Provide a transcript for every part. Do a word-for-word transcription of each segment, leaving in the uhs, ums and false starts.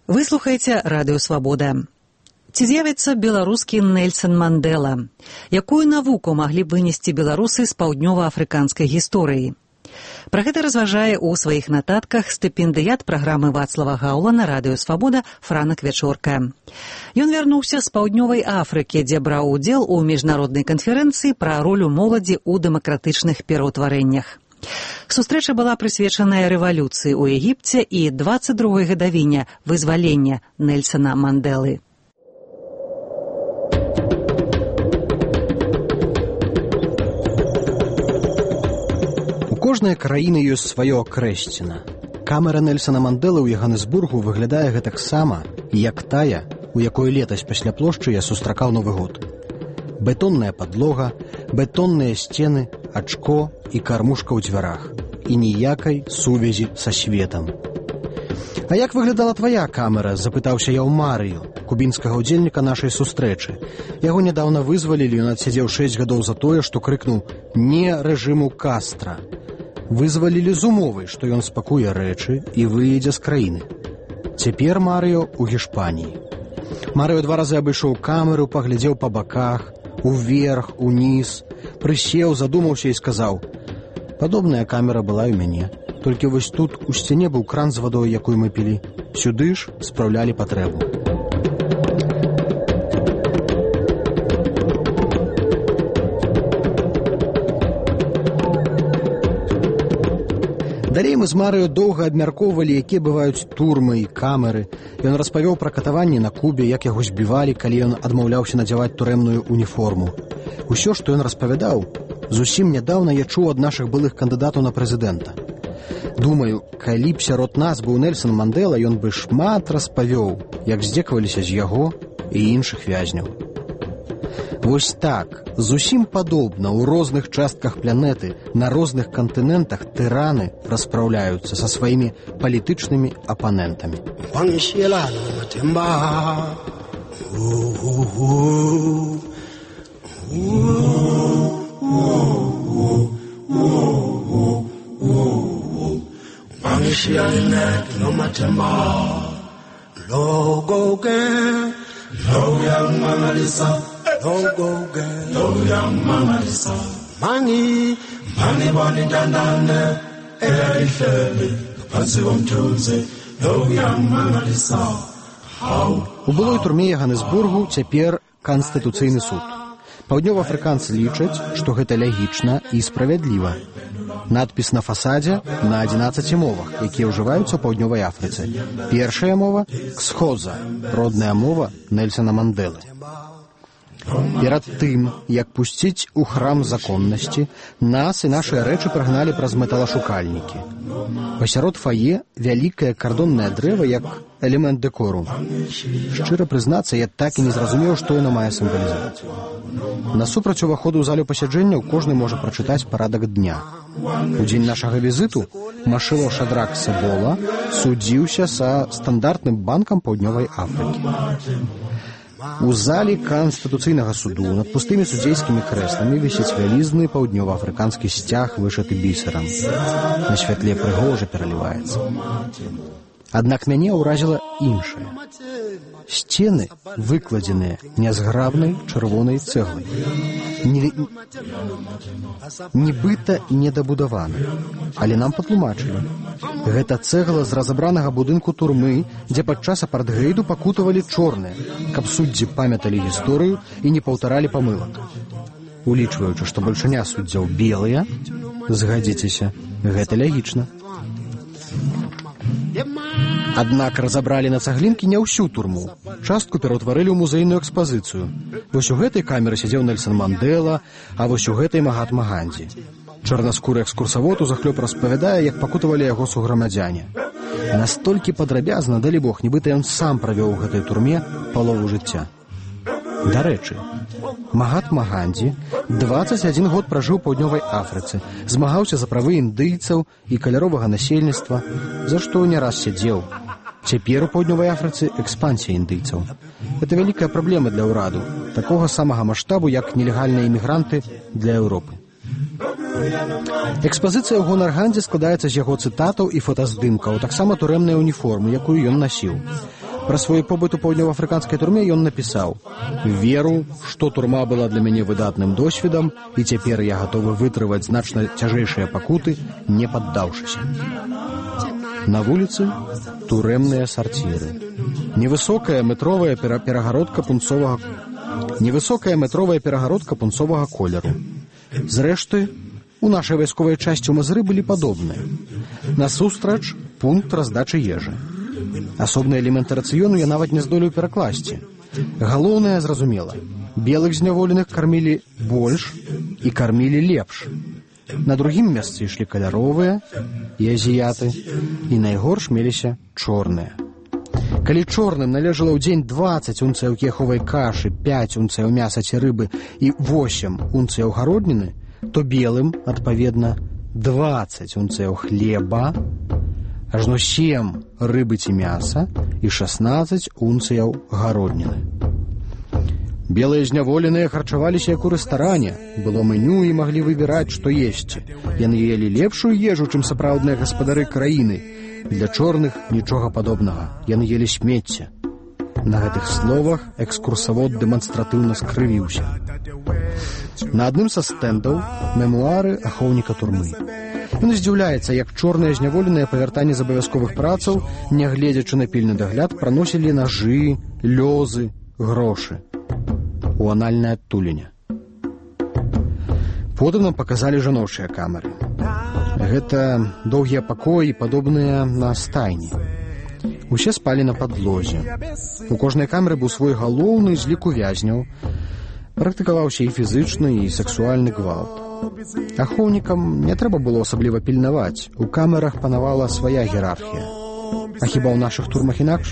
Вы слухаеце Радыё Свабода. Ці з'явіцца беларускі Нельсан Мандела? Якую навуку маглі б вынесці беларусы з паўднёва-афрыканскай гісторыі? Пра гэта разважае ў сваіх нататках стыпендыят праграмы Вацлава Гаўла на Радыё Свабода Франак Вячорка. Ён вярнуўся з паўднёвай Афрыкі, дзе браў удзел у міжнароднай канферэнцыі пра ролю моладзі ў дэмакратычных пераўтварэннях. Сустрэча была прысвечаная рэвалюцыі ў Егіпце і дваццаць другой гадавіне вызвалення Нельсана Мандэлы. У кожнай краіны ёсць сваё акрэсціна. Камера Нельсана Мандэлы ў Яганэсбургу выглядае гэтак сама, як тая, у якой летась пасля плошчы я сустракаў Новы год. Бетонная падлога, бетонныя сцены, ачко і кармушка ў дзвярах. І ніякай сувязі са светам. «А як выглядала твая камера?» – запытаўся я ў Марыю, кубінскага ўдзельніка нашай сустрэчы. Яго нядаўна вызвалілі, ён адсядзеў шэсць гадоў за тое, што крыкнуў «Не рэжыму Кастра». Вызвалілі з умовай, што ён спакуе рэчы і выедзе з краіны. Цяпер Марыё ў Гішпаніі. Марыё два разы абышоў камеру, паглядзеў па баках, уверх, уніз, прысеў, задумаўся і сказаў: «Падобная камера была і ў мяне. Толькі вось тут у сцяне быў кран з вадой, якую мы пілі. Сюды ж спраўлялі патрэбу». Далей мы з Марыё доўга абмяркоўвалі, якія бываюць турмы і камеры. Ён распавёў пра катаванні на Кубе, як яго збівалі, калі ён адмаўляўся надзяваць турэмную уніформу. Усё, што ён распавядаў, зусім нядаўна я чуў ад нашых былых кандыдатаў на прэзідэнта. Думаю, калі б сярод нас быў Нельсан Мандэла, ён бы шмат распавёў, як здзекаваліся з яго і іншых вязняў. Вось так, зусім падобна ў розных частках планеты, на розных кантынентах тыраны распраўляюцца са сваімі палітычнымі апанентамі. Don't go again, no young mama lisa. Mangi, mangi boni dandane, eri feli, pasi omtunze, no young mama lisa. У былой турме Яганэсбургу цяпер Канстытуцыйны суд. Паўднёва-афрыканцы лічаць, што гэта лягічна і справядліва. Надпіс на фасадзе на адзінаццаці мовах, якія ўжываюцца ў паўднёвай Афрыцы. Першая мова – ксхоза, родная мова Нельсана Мандэлы. Перад тым, як пусціць у храм законнасці, нас і нашыя рэчы прагналі праз металашукальнікі. Пасярод фае вялікае кардоннае дрэва як элемент дэкору. Шчыра прызнацца, я так і не зразумеў, што яно мае сімвалізаваць. Насупраць уваходу ў залю пасяджэнняў кожны можа прачытаць парадак дня. У дзень нашага візіту Машыло Шадрак Себола судзіўся са стандартным банкам паўднёвай Афрыкі. У залі Канстытуцыйнага суду над пустымі судзейскімі крэсламі вісіць вялізны паўднёва-афрыканскі сцяг, вышыты бісерам. На святле прыгожа пераліваецца. Аднак мяне ўразіла іншае. Сцены выкладзеныя нязграбнай чырвонай цэглай. Не... Нібыта недабудаваны. Але нам патлумачылі. Гэта цэгла з разабранага будынку турмы, дзе падчас апартэйду пакутавалі чорныя, каб суддзі памяталі гісторыю і не паўтаралі памылак. Улічваючы, што бальшыня суддзяў белыя, згадзіцеся, гэта лягічна. Аднак разабралі на цаглінкі не ўсю турму. Частку пераўтварылі ў музейную экспазіцыю. Вось у гэтай камеры сядзеў Нельсан Мандэла, а вось у гэтай Магатма Гандзі. Чорнаскуры экскурсавод узахлёб распавядае, як пакутавалі яго суграмадзяне. Настолькі падрабязна, далі Бог, нібыта ён сам правёў у гэтай турме палову жыцця. Дарэчы, Магатма Гандзі дваццаць адзін год пражыў у паўднёвай Афрыцы, змагаўся за правы індыйцаў і каляровага насельніцтва, за што не раз сядзеў. Цяпер у паўднёвай Афрыцы экспансія індыйцаў. Гэта вялікая праблема для ўраду, такога самага маштабу, як нелегальныя імігранты для Еўропы. Экспазіцыя ў гонар Гандзі складаецца з яго цытатаў і фотаздымкаў, таксама турэмнай уніформы, якую ён насіў. Пра свой побыт у паўднёва-афрыканскай турме ён напісаў: «Веру, што турма была для мяне выдатным досведам, і цяпер я гатовы вытрываць значна цяжэйшыя пакуты, не паддаўшыся». На вуліцы турэмныя сарціры. Невысокая метровая перагародка пунцовага Невысокая метровая перагародка пунцовага колеру. Зрэшты, у нашай вайсковай часці ў Мазыры былі падобныя. Насустрач пункт раздачы ежы. Асобныя элементы рацыёну я нават не здолеў перакласці. Галоўнае, зразумела, белых зняволеных кармілі больш і кармілі лепш. На другім месцы ішлі каляровыя і азіяты, і найгорш меліся чорныя. Калі чорным належала ў дзень дваццаць унцыяў кеховай кашы, пяць унцыяў мяса ці рыбы і восем унцыяў гародніны, то белым, адпаведна, дваццаць унцыяў хлеба, ажно сем рыбы ці мяса і шаснаццаць унцыяў гародніны. Белыя зняволеныя харчаваліся як у рэстаране, было меню і маглі выбіраць, што есці. Яны елі лепшую ежу, чым сапраўдныя гаспадары краіны. Для чорных нічога падобнага, яны елі смецце. На гэтых словах экскурсавод дэманстратыўна скрывіўся. На адным са стэндаў мемуары ахоўніка турмы. Ён здзіўляецца, як чорныя зняволеныя па вяртанні з абавязковых працаў, нягледзячы на пільны дагляд, праносілі нажы, лёзы, грошы у анальнае адтуленне. Потым нам паказалі жаночыя камеры. Гэта доўгія пакоі, падобныя на стайні. Усе спалі на падлозе. У кожнай камеры быў свой галоўны з ліку вязняў. Практыкаваўся і фізычны, і сексуальны гвалт. Ахоўнікам не трэба было асабліва пільнаваць. У камерах панавала свая іерархія. А хіба ў нашых турмах інакш?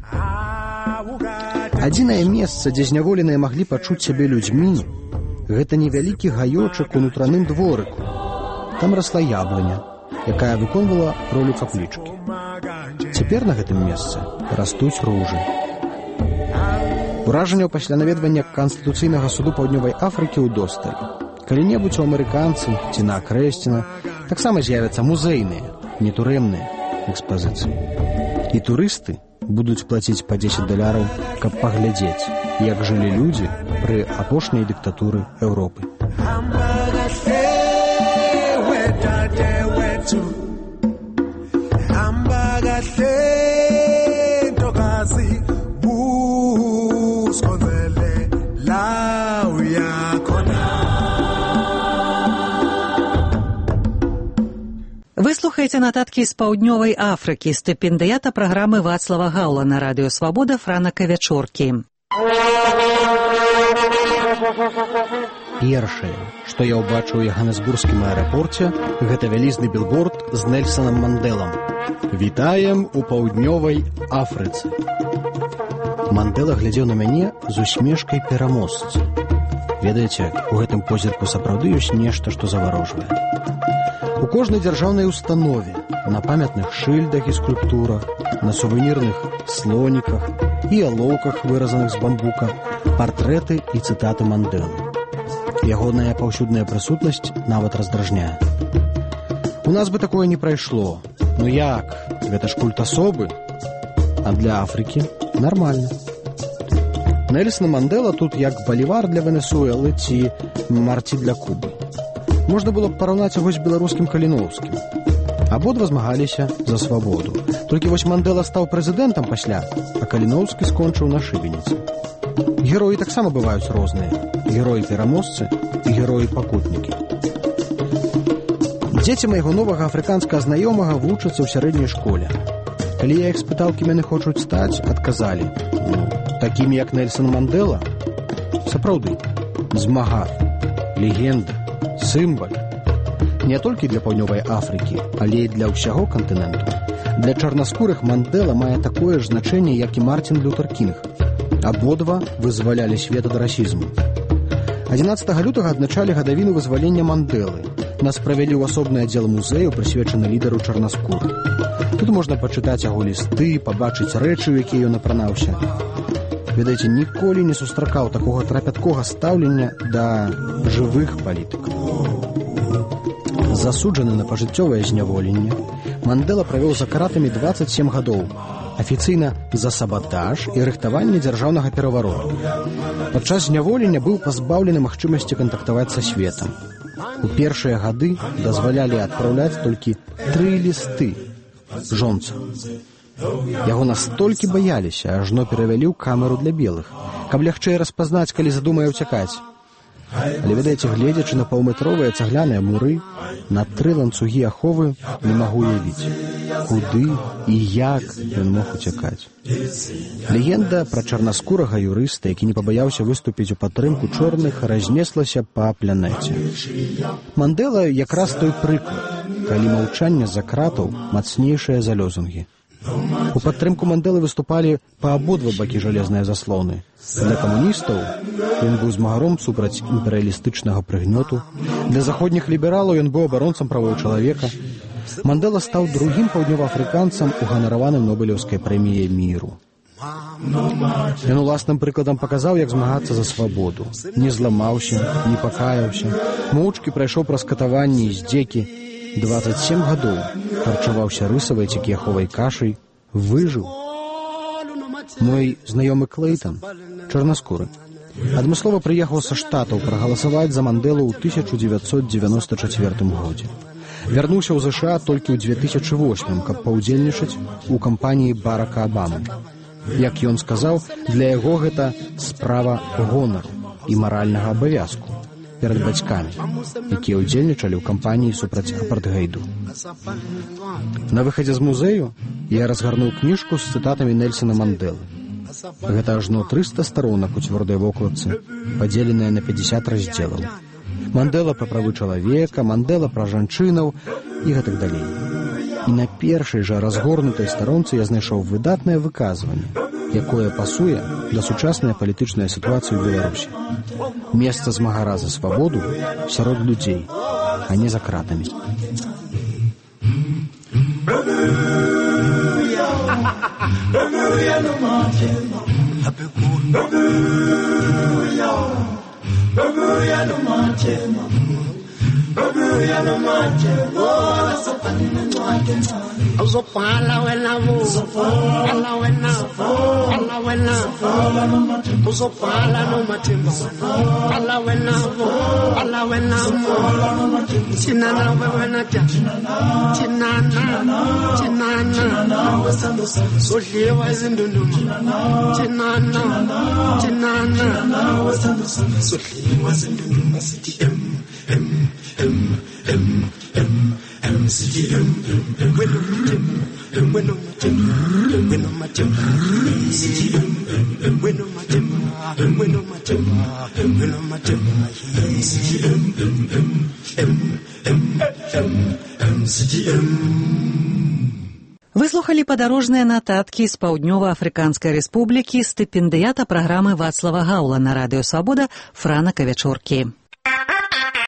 Адзінае месца, дзе зняволеныя маглі пачуць сябе людзьмі, гэта невялікі гаёчак у нутраным дворыку. Там расла яблыня, якая выконвала ролю каплічкі. Цяпер на гэтым месцы растуць ружы. Уражанняў пасля наведвання Канстытуцыйнага суду Паўднёвай Афрыкі ўдосталь. Калі-небудзь у амерыканцы ці на акрэсціна таксама з'явяцца музейныя, не турэмныя экспазіцыі. І турысты будуць плаціць па дзесяць даляраў, каб паглядзець, як жылі людзі пры апошняй дыктатуры Еўропы. Вы слухаеце нататкі з Паўднёвай Афрыкі, стыпендыята праграмы Вацлава Гаўла на радыё Свабода Франака Вячоркі. Першае, што я ўбачыў у Яганесбургскім аэрапорце, гэта вялізны білборд з Нельсанам Мандэлам. «Вітаем у Паўднёвай Афрыцы». Мандэла глядзеў на мяне з усмешкай пераможцы. Ведаеце, у гэтым позірку сапраўды ёсць нешта, што заварожвае. У кожнай дзяржаўнай установе, на памятных шыльдах і скульптурах, на сувенірных слоніках і алоўках, выразаных з бамбука, партрэты і цытаты Мандэлы. Ягоная паўсюдная прысутнасць нават раздражняе. У нас бы такое не прайшло. Ну як? Гэта ж культ асобы. А для Афрыкі нармальна. Нельсан Мандэла тут як Балівар для Венесуэлы ці Марці для Кубы. Можна было б параўнаць яго з беларускім Каліноўскім. Абодва змагаліся за свабоду. Толькі вось Мандэла стаў прэзідэнтам пасля, а Каліноўскі скончыў на шыбеніцы. Героі таксама бываюць розныя. Героі-пераможцы і героі-пакутнікі. Дзеці майго новага афрыканскага знаёмага вучацца ў сярэдняй школе. Калі я іх спытаў, кім яны хочуць стаць, адказалі: ну, такімі, як Нельсан Мандэла. Сапраўды, змагар, легенда, сімвал. Не толькі для Паўднёвай Афрыкі, але і для ўсяго кантыненту. Для чарнаскурых Мандэла мае такое ж значэнне, як і Мартін Лютер Кінг. Абодва вызвалялі свет ад расізму. адзінаццатага лютага адзначалі гадавіну вызвалення Мандэлы. Нас правялі ў асобны аддзел музею, прысвечаны лідару чарнаскурых. Тут можна пачытаць яго лісты, пабачыць рэчы, у якія ён апранаўся. Ведаеце, ніколі не сустракаў такога трапяткога стаўлення да жывых палітыкаў. Засуджаны на пажыццёвае зняволенне, Мандэла правёў за каратамі дваццаць сем гадоў. Афіцыйна за сабатаж і рыхтаванне дзяржаўнага перавароту. Падчас зняволення быў пазбаўлены магчымасці кантактаваць са светам. У першыя гады дазвалялі адпраўляць толькі тры лісты жонца. Яго настолькі баяліся, ажно перавялі ў камеру для белых, каб лягчэй распазнаць, калі задумае ўцякаць. Але, ведаеце, гледзячы на паўметровыя цагляныя муры, на тры ланцугі аховы, не магу уявіць, куды і як ён мог уцякаць. Легенда пра чарнаскурага юрыста, які не пабаяўся выступіць у падтрымку чорных, разнеслася па планеце. Мандэла якраз той прыклад, калі маўчанне за кратаў мацнейшае за лёзунгі. У падтрымку Мандэлы выступалі па абодва бакі жалезныя заслоны. Для камуністаў ён быў змагаром супраць імперыялістычнага прыгнёту. Для заходніх лібералаў ён быў абаронцам правоў чалавека. Мандэла стаў другім паўднёваафрыканцам, уганараваным Нобелеўскай прэміяй міру. Ён уласным прыкладам паказаў, як змагацца за свабоду. Не зламаўся, не пакаяўся, моўчкі прайшоў праз катаванні і здзекі. дваццаць сем гадоў харчаваўся рысавай ці кіяховай кашай, выжыў. Мой знаёмы Клейтон, чарнаскуры, адмыслова прыехаў са Штатаў прагаласаваць за Мандэлу ў тысяча дзевяцьсот дзевяноста чацвёртым годзе. Вярнуўся ў ЗША толькі ў дзве тысячы восьмым, каб паўдзельнічаць у кампаніі Барака Абамы. Як ён сказаў, для яго гэта справа гонару і маральнага абавязку перад бацькамі, якія ўдзельнічалі ў кампаніі супраць апартгейду. На выхадзе з музею я разгарнуў кніжку з цытатамі Нельсона Мандэлы. Гэта ажно трыста старонак у цвёрдай вокладцы, падзеленыя на пятьдесят раздзелаў. Мандэла пра правы чалавека, Мандэла пра жанчынаў і гэтак далей. І на першай жа разгорнутай старонцы я знайшоў выдатнае выказванне, якое пасуе да сучаснай палітычнай сітуацыі ў Беларусі. Месца змагара за свабоду сярод людзей, а не за кратамі. Uzophala wena bo, ala wena, ala wena, uzophala no mathemba, ala wena bo, ala wena mo, chinana wena ja, chinana, chinana, sodliwa izindunduma, chinana, chinana, sodliwa izindunduma sithi em em em em em em sithi em em wena em wena matem wena matem sithi em em wena matem wena matem wena matem sithi em em em em em em sithi em. Выслухалі падарожныя нататкі з Паўднёва-Афрыканскай рэспублікі стыпендыята праграмы Вацлава Гаўла на радыё Свабода Франа Кавячоркі.